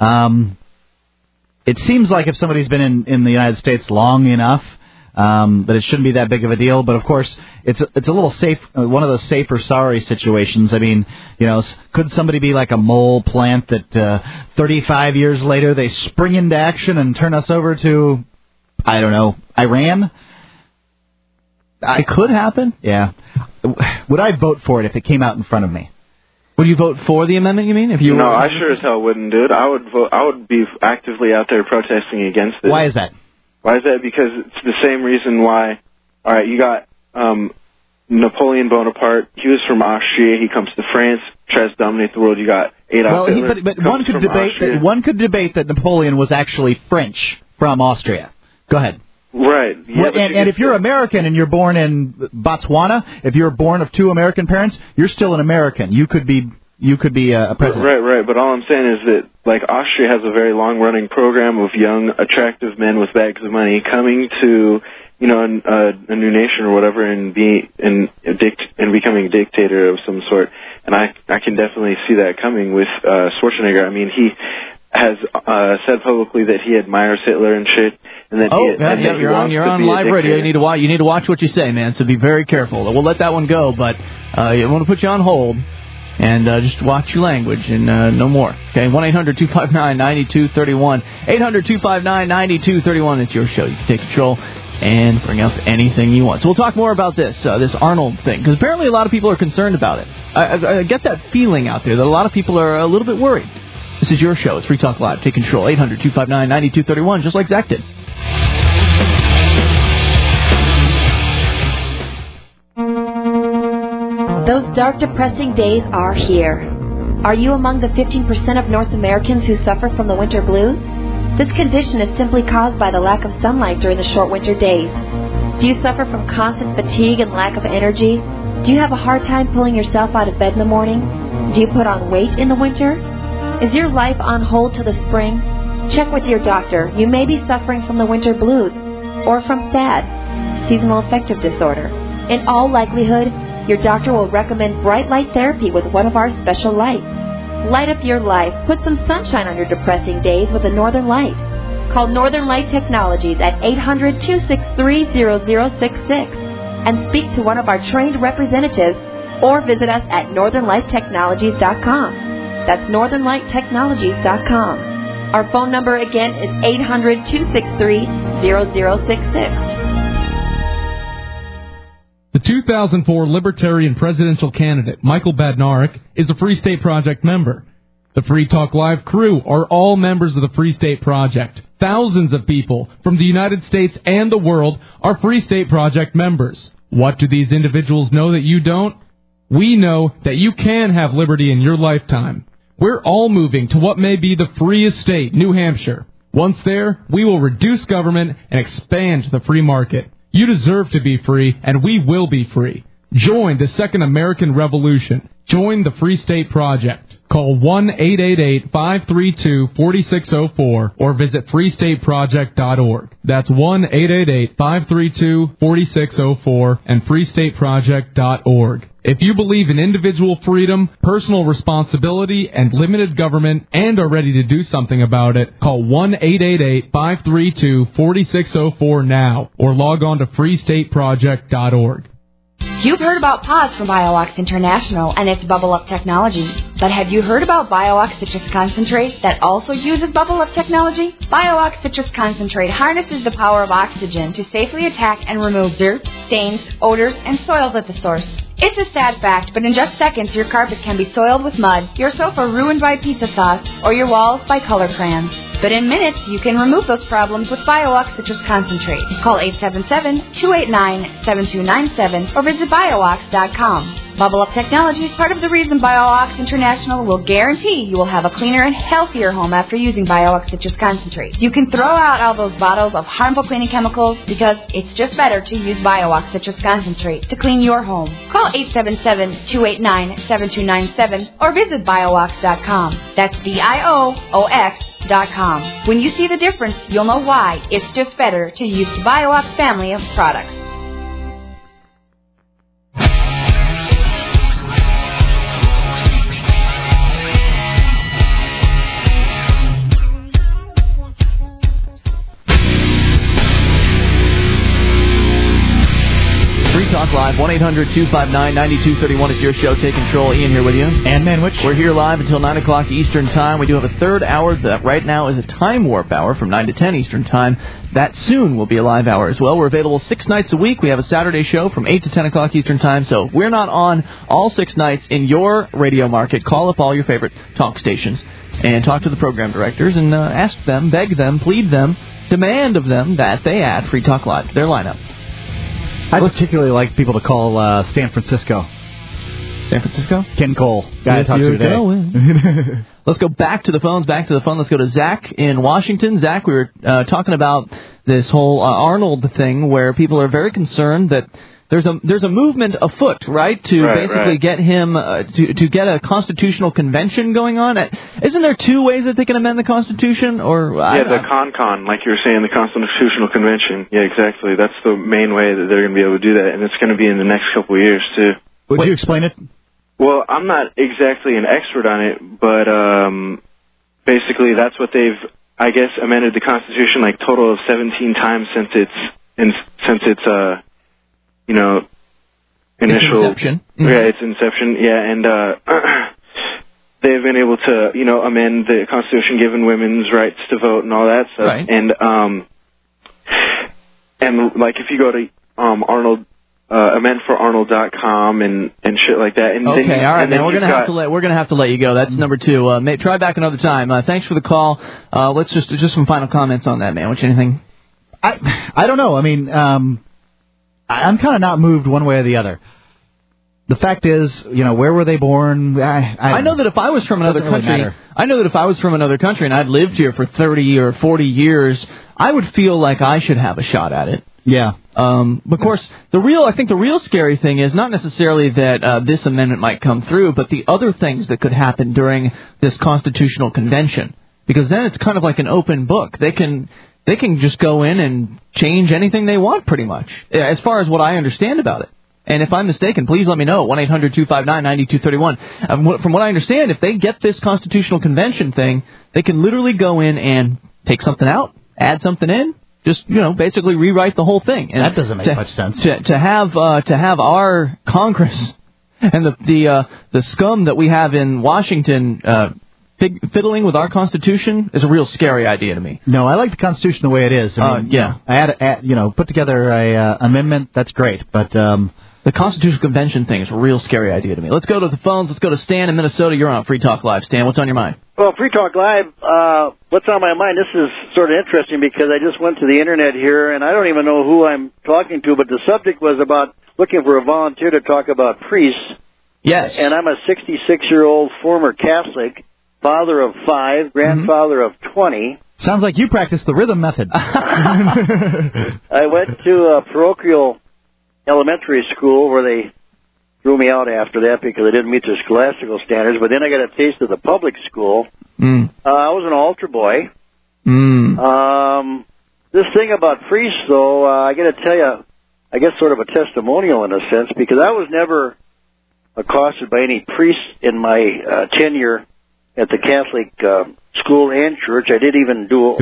It seems like if somebody's been in the United States long enough, that it shouldn't be that big of a deal. But of course, it's a little safe. One of those safer sorry situations. I mean, could somebody be like a mole plant that 35 years later they spring into action and turn us over to, I don't know, Iran? It could happen. Yeah. Would I vote for it if it came out in front of me? Would you vote for the amendment, you mean? No, I sure as hell wouldn't do it. I would be actively out there protesting against it. Why is that? Why is that? Because it's the same reason why... All right, you got Napoleon Bonaparte. He was from Austria. He comes to France, tries to dominate the world. You got Adolf Hitler. But one could debate that Napoleon was actually French from Austria. Go ahead. Right. Yeah, and if you're American and you're born in Botswana, if you're born of two American parents, you're still an American. You could be a president. Right. But all I'm saying is that, like, Austria has a very long-running program of young, attractive men with bags of money coming to, a new nation or whatever and becoming a dictator of some sort. And I can definitely see that coming with Schwarzenegger. I mean, he has said publicly that he admires Hitler and shit. And that you're on live radio. You need to watch what you say, man. So be very careful. We'll let that one go, but I want to put you on hold and just watch your language and no more. Okay, 1-800-259-9231. 800-259-9231. It's your show. You can take control. and bring up anything you want. So we'll talk more about this Arnold thing, because apparently a lot of people are concerned about it. I get that feeling out there that a lot of people are a little bit worried. This is your show. It's Free Talk Live. Take control. 800-259-9231, just like Zach did. Those dark, depressing days are here. Are you among the 15% of North Americans who suffer from the winter blues? This condition is simply caused by the lack of sunlight during the short winter days. Do you suffer from constant fatigue and lack of energy? Do you have a hard time pulling yourself out of bed in the morning? Do you put on weight in the winter? Is your life on hold till the spring? Check with your doctor. You may be suffering from the winter blues or from SAD, seasonal affective disorder. In all likelihood, your doctor will recommend bright light therapy with one of our special lights. Light up your life. Put some sunshine on your depressing days with a Northern Light. Call Northern Light Technologies at 800-263-0066 and speak to one of our trained representatives, or visit us at northernlighttechnologies.com. That's northernlighttechnologies.com. Our phone number again is 800-263-0066. The 2004 Libertarian presidential candidate, Michael Badnarik, is a Free State Project member. The Free Talk Live crew are all members of the Free State Project. Thousands of people from the United States and the world are Free State Project members. What do these individuals know that you don't? We know that you can have liberty in your lifetime. We're all moving to what may be the freest state, New Hampshire. Once there, we will reduce government and expand the free market. You deserve to be free, and we will be free. Join the Second American Revolution. Join the Free State Project. Call 1-888-532-4604 or visit freestateproject.org. That's 1-888-532-4604 and freestateproject.org. If you believe in individual freedom, personal responsibility, and limited government, and are ready to do something about it, call 1-888-532-4604 now, or log on to freestateproject.org. You've heard about PAWS from BioOx International and its Bubble Up technology. But have you heard about BioOx Citrus Concentrate that also uses Bubble Up technology? BioOx Citrus Concentrate harnesses the power of oxygen to safely attack and remove dirt, stains, odors, and soils at the source. It's a sad fact, but in just seconds, your carpet can be soiled with mud, your sofa ruined by pizza sauce, or your walls by color crayons. But in minutes, you can remove those problems with BioOx Citrus Concentrate. Call 877-289-7297 or visit BioOx.com. Bubble Up Technology is part of the reason BioOx International will guarantee you will have a cleaner and healthier home after using BioOx Citrus Concentrate. You can throw out all those bottles of harmful cleaning chemicals because it's just better to use BioOx Citrus Concentrate to clean your home. Call 877-289-7297 or visit BioOx.com. That's BIOOX.com. When you see the difference, you'll know why it's just better to use the BioOx family of products. Talk Live, 1-800-259-9231 is your show. Take control. Ian here with you. And Manwich. We're here live until 9 o'clock Eastern Time. We do have a third hour that right now is a time warp hour from 9 to 10 Eastern Time. That soon will be a live hour as well. We're available 6 nights a week. We have a Saturday show from 8 to 10 o'clock Eastern Time. So if we're not on all 6 nights in your radio market, call up all your favorite talk stations and talk to the program directors and ask them, beg them, plead them, demand of them that they add Free Talk Live, their lineup. I'd particularly like people to call San Francisco. San Francisco? Ken Cole, guy I talked to today. Let's go back to the phones, back to the phone. Let's go to Zach in Washington. Zach, we were talking about this whole Arnold thing where people are very concerned that there's a movement afoot, right, to basically get him to get a constitutional convention going on. Isn't there 2 ways that they can amend the Constitution? Or the CONCON, like you were saying, the Constitutional Convention. Yeah, exactly. That's the main way that they're going to be able to do that, and it's going to be in the next couple of years too. Would you explain it? Well, I'm not exactly an expert on it, but basically that's what they've, I guess, amended the Constitution like total of 17 times since its initial inception. Yeah, its inception. Yeah, and they've been able to, amend the Constitution, giving women's rights to vote and all that stuff. Right. And and like if you go to Arnold. Eventforarnold.com and shit like that. And okay, then all right, and man. We're gonna have to let you go. That's number 2. Try back another time. Thanks for the call. Let's just some final comments on that, man. What's anything? I don't know. I mean, I'm kind of not moved one way or the other. The fact is, where were they born? I know that if I was from another country, and I'd lived here for 30 or 40 years, I would feel like I should have a shot at it. Yeah. Of course, I think the real scary thing is not necessarily that this amendment might come through, but the other things that could happen during this constitutional convention. Because then it's kind of like an open book. They can just go in and change anything they want, pretty much, as far as what I understand about it. And if I'm mistaken, please let me know. 1-800-259-9231. From what I understand, if they get this constitutional convention thing, they can literally go in and take something out, add something in. Just, basically rewrite the whole thing. And that doesn't make much sense. To have our Congress and the scum that we have in Washington fiddling with our Constitution is a real scary idea to me. No, I like the Constitution the way it is. I mean, I had put together a amendment. That's great, but the Constitutional Convention thing is a real scary idea to me. Let's go to the phones. Let's go to Stan in Minnesota. You're on Free Talk Live. Stan, what's on your mind? Well, Free Talk Live, what's on my mind, this is sort of interesting because I just went to the Internet here, and I don't even know who I'm talking to, but the subject was about looking for a volunteer to talk about priests. Yes. And I'm a 66-year-old former Catholic, father of 5, grandfather of 20. Sounds like you practice the rhythm method. I went to a parochial elementary school where they threw me out after that because I didn't meet their scholastical standards, but then I got a taste of the public school. I was an altar boy. This thing about priests, though, I got to tell you, I guess sort of a testimonial in a sense, because I was never accosted by any priests in my tenure at the Catholic school and church. I did even do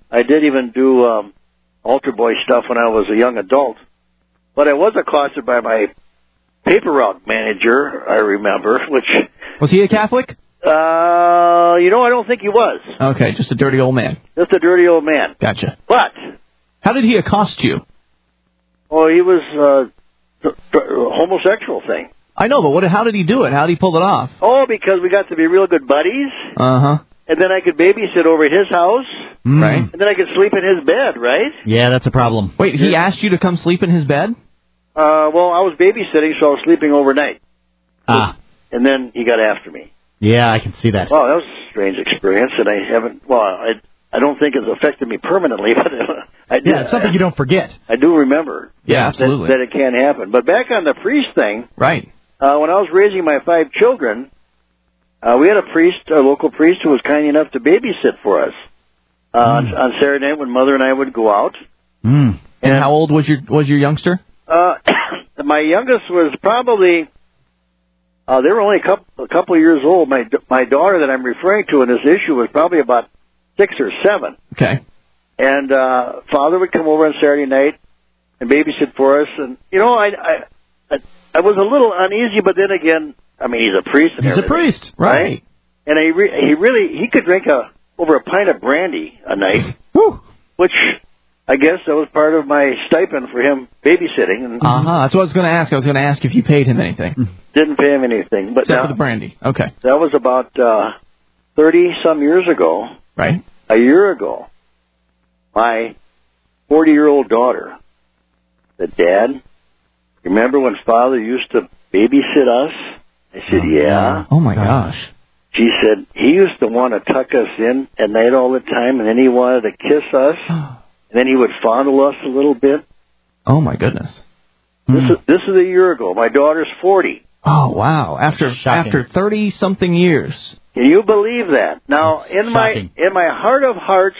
altar boy stuff when I was a young adult. But I was accosted by my paper route manager, I remember, which... Was he a Catholic? I don't think he was. Okay, just a dirty old man. Just a dirty old man. Gotcha. But... How did he accost you? Oh, he was a homosexual thing. I know, but how did he do it? How did he pull it off? Oh, because we got to be real good buddies. Uh-huh. And then I could babysit over at his house. Right. And then I could sleep in his bed, right? Yeah, that's a problem. Wait, he asked you to come sleep in his bed? Well, I was babysitting, so I was sleeping overnight. Ah. And then he got after me. Yeah, I can see that. Well, that was a strange experience, and I haven't... Well, I don't think it's affected me permanently, but I do. Yeah, it's something you don't forget. I do remember. Yeah, absolutely. That it can happen. But back on the priest thing... Right. When I was raising my 5 children, we had a local priest who was kind enough to babysit for us on Saturday night when Mother and I would go out. And how old was your youngster? My youngest was probably they were only a couple of years old. My daughter that I'm referring to in this issue was probably about 6 or 7. Okay. And Father would come over on Saturday night and babysit for us, and I was a little uneasy, but then again, I mean, he's a priest. And he's a priest, right? And he could drink over a pint of brandy a night, which I guess that was part of my stipend for him babysitting. That's what I was going to ask. I was going to ask if you paid him anything. Didn't pay him anything, but except for the brandy. Okay. That was about 30-some years ago. Right. A year ago, my 40-year-old daughter said, "Dad, remember when Father used to babysit us?" I said, "Yeah." Oh, my gosh. She said, "He used to want to tuck us in at night all the time, and then he wanted to kiss us, and then he would fondle us a little bit." Oh, my goodness. This is a year ago. My daughter's 40. Oh, wow. After 30-something years. Can you believe that? Now, in my heart of hearts,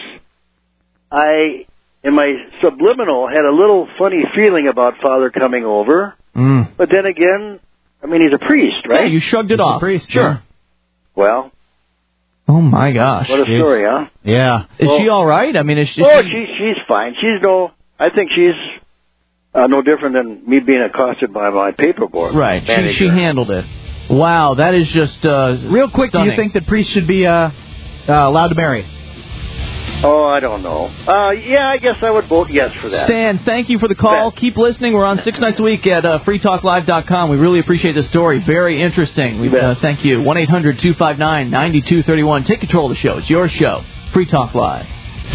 in my subliminal, had a little funny feeling about Father coming over. But then again, I mean, he's a priest, right? Yeah, you shrugged it off. A priest, sure. Yeah. Well. Oh, my gosh. What a story, huh? Yeah. Is she all right? I mean, she's fine. I think she's no different than me being accosted by my paperboard. Right. She handled it. Wow, that is just real quick, stunning. Do you think that priests should be allowed to marry? Oh, I don't know. Yeah, I guess I would vote yes for that. Stan, thank you for the call. Keep listening. We're on 6 nights a week at freetalklive.com. We really appreciate the story. Very interesting. Thank you. 1-800-259-9231. Take control of the show. It's your show. Free Talk Live.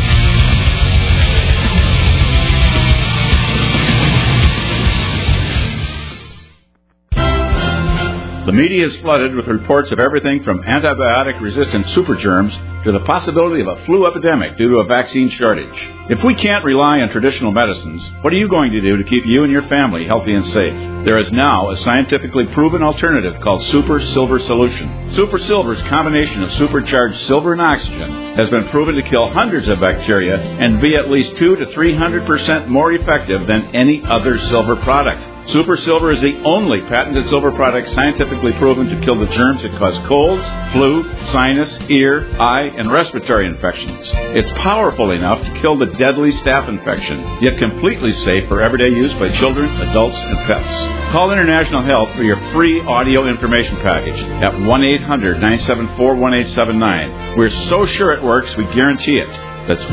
The media is flooded with reports of everything from antibiotic-resistant supergerms to the possibility of a flu epidemic due to a vaccine shortage. If we can't rely on traditional medicines, what are you going to do to keep you and your family healthy and safe? There is now a scientifically proven alternative called Super Silver Solution. Super Silver's combination of supercharged silver and oxygen has been proven to kill hundreds of bacteria and be at least 200 to 300% more effective than any other silver product. Super Silver is the only patented silver product scientifically proven to kill the germs that cause colds, flu, sinus, ear, eye, and respiratory infections. It's powerful enough to kill the deadly staph infection, yet completely safe for everyday use by children, adults, and pets. Call International Health for your free audio information package at 1-800-974-1879. We're so sure it works, we guarantee it. That's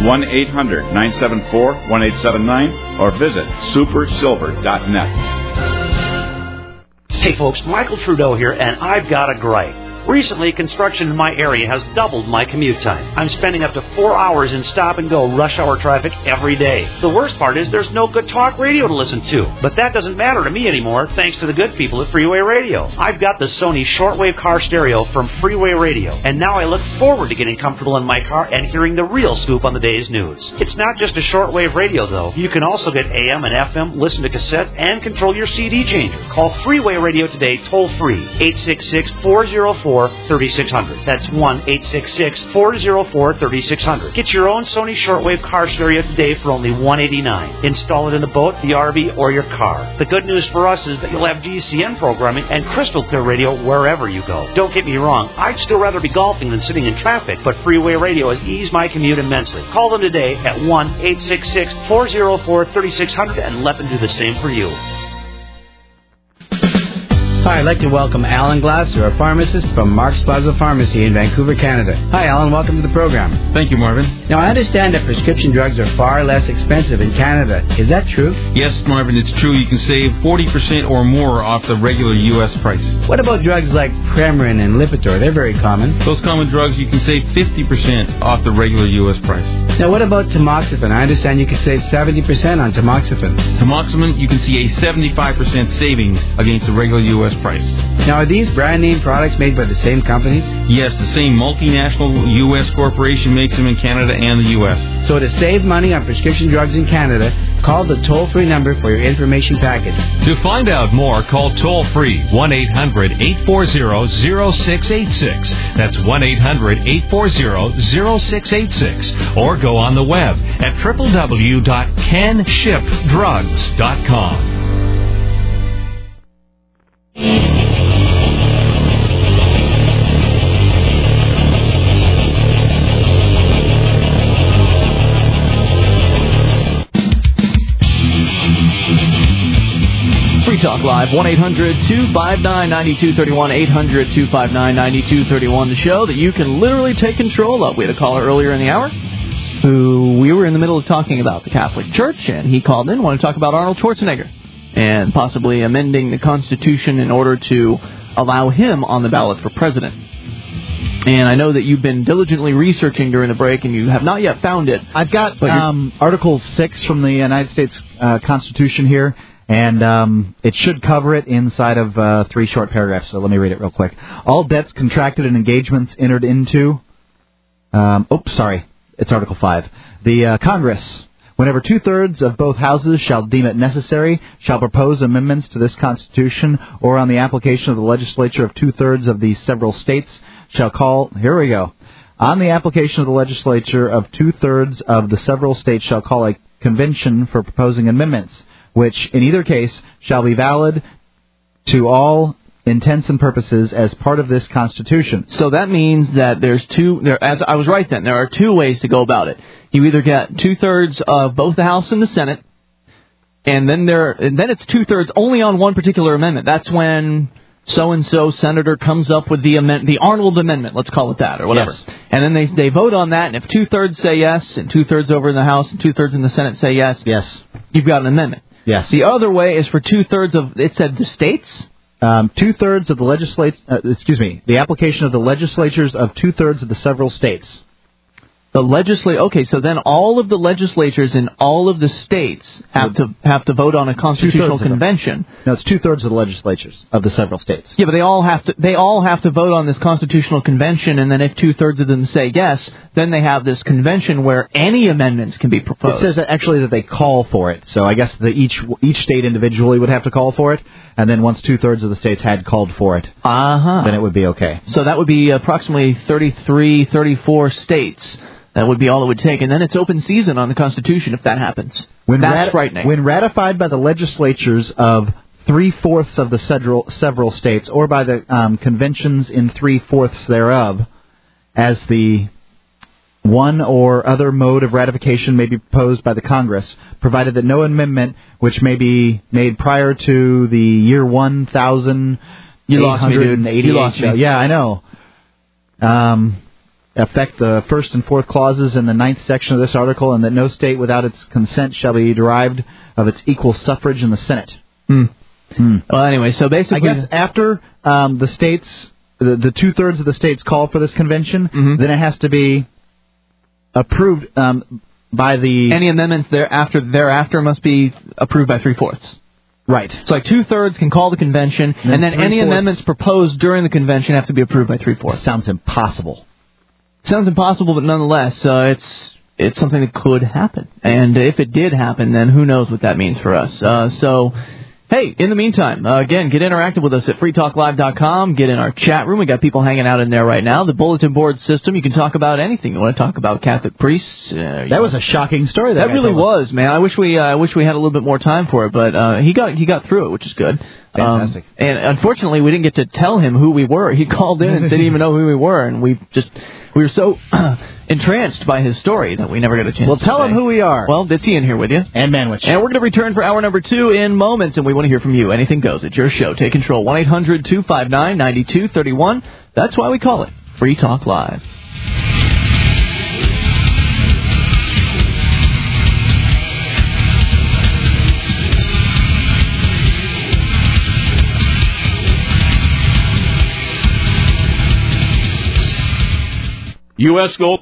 1-800-974-1879 or visit supersilver.net. Hey folks, Michael Trudeau here, and I've got a gripe. Recently, construction in my area has doubled my commute time. I'm spending up to 4 hours in stop-and-go rush hour traffic every day. The worst part is there's no good talk radio to listen to. But that doesn't matter to me anymore, thanks to the good people at Freeway Radio. I've got the Sony shortwave car stereo from Freeway Radio, and now I look forward to getting comfortable in my car and hearing the real scoop on the day's news. It's not just a shortwave radio, though. You can also get AM and FM, listen to cassettes, and control your CD changer. Call Freeway Radio today, toll-free, 866-404-3600. That's 1-866-404-3600. Get your own Sony shortwave car stereo today for only $189. Install it in the boat, the RV, or your car. The good news for us is that you'll have GCN programming and crystal clear radio wherever you go. Don't get me wrong, I'd still rather be golfing than sitting in traffic, but Freeway Radio has eased my commute immensely. Call them today at 1-866-404-3600 and let them do the same for you. Hi, I'd like to welcome Alan Glasser, a pharmacist from Mark's Plaza Pharmacy in Vancouver, Canada. Hi, Alan. Welcome to the program. Thank you, Marvin. Now, I understand that prescription drugs are far less expensive in Canada. Is that true? Yes, Marvin, it's true. You can save 40% or more off the regular U.S. price. What about drugs like Premarin and Lipitor? They're very common. Those common drugs, you can save 50% off the regular U.S. price. Now, what about tamoxifen? I understand you can save 70% on tamoxifen. Tamoxifen, you can see a 75% savings against the regular U.S. price. Now, are these brand name products made by the same companies? Yes, the same multinational U.S. corporation makes them in Canada and the U.S. So to save money on prescription drugs in Canada, call the toll-free number for your information package. To find out more, call toll-free 1-800-840-0686. That's 1-800-840-0686. Or go on the web at www.canshipdrugs.com. Free Talk Live, 1-800-259-9231, 800-259-9231, the show that you can literally take control of. We had a caller earlier in the hour who we were in the middle of talking about the Catholic Church, and he called in, wanted to talk about Arnold Schwarzenegger and possibly amending the Constitution in order to allow him on the ballot for president. And I know that you've been diligently researching during the break, and you have not yet found it. I've got Article 6 from the United States Constitution here, and it should cover it inside of 3 short paragraphs, so let me read it real quick. All debts contracted and engagements entered into... it's Article 5. The Congress... Whenever 2/3 of both houses shall deem it necessary, shall propose amendments to this Constitution, or on the application of the legislature of 2/3 of the several states, shall call... Here we go. On the application of the legislature of 2/3 of the several states shall call a convention for proposing amendments, which, in either case, shall be valid to all intents and purposes as part of this Constitution. So that means that there's as I was right then, there are 2 ways to go about it. You either get 2/3 of both the House and the Senate, and then it's 2/3 only on one particular amendment. That's when so-and-so senator comes up with the Arnold Amendment, let's call it that, or whatever. Yes. And then they vote on that, and if 2/3 say yes, and 2/3 over in the House, and 2/3 in the Senate say yes, you've got an amendment. Yes. The other way is for 2/3 of, it said the states? 2/3 of the the application of the legislatures of 2/3 of the several states. Okay, so then all of the legislatures in all of the states have to vote on a constitutional convention. No, it's 2/3 of the legislatures of the several states. Yeah, but they all have to vote on this constitutional convention, and then if 2/3 of them say yes, then they have this convention where any amendments can be proposed. It says that they call for it. So I guess each state individually would have to call for it, and then once 2/3 of the states had called for it, then it would be okay. So that would be approximately 33, 34 states. That would be all it would take, and then it's open season on the Constitution if that happens. That's frightening. When ratified by the legislatures of 3/4 of the several states, or by the conventions in 3/4 thereof, as the one or other mode of ratification may be proposed by the Congress, provided that no amendment which may be made prior to the year 1,888. You lost me, dude. You lost me. Yeah, I know. Affect the first and fourth clauses in the 9th section of this article, and that no state without its consent shall be deprived of its equal suffrage in the Senate. Well, anyway, so basically, I guess after the states, the 2/3 of the states call for this convention, then it has to be approved by the... Any amendments thereafter must be approved by 3/4. Right. So like 2/3 can call the convention, and then any amendments proposed during the convention have to be approved by 3/4. Sounds impossible. Sounds impossible, but nonetheless, it's something that could happen. And if it did happen, then who knows what that means for us. So, hey, in the meantime, again, get interactive with us at freetalklive.com. Get in our chat room. We got people hanging out in there right now. The bulletin board system, you can talk about anything. You want to talk about Catholic priests? That was a shocking story. That really was, man. I wish we had a little bit more time for it, but he got through it, which is good. Fantastic. And unfortunately, we didn't get to tell him who we were. He called in and said he didn't even know who we were, and we were so entranced by his story that we never got a chance. Well, tell him who we are. Well, Ditzy in here with you. And Manwich. And we're going to return for hour number 2 in moments, and we want to hear from you. Anything goes. It's your show. Take control. 1-800-259-9231. That's why we call it Free Talk Live. U.S. Gold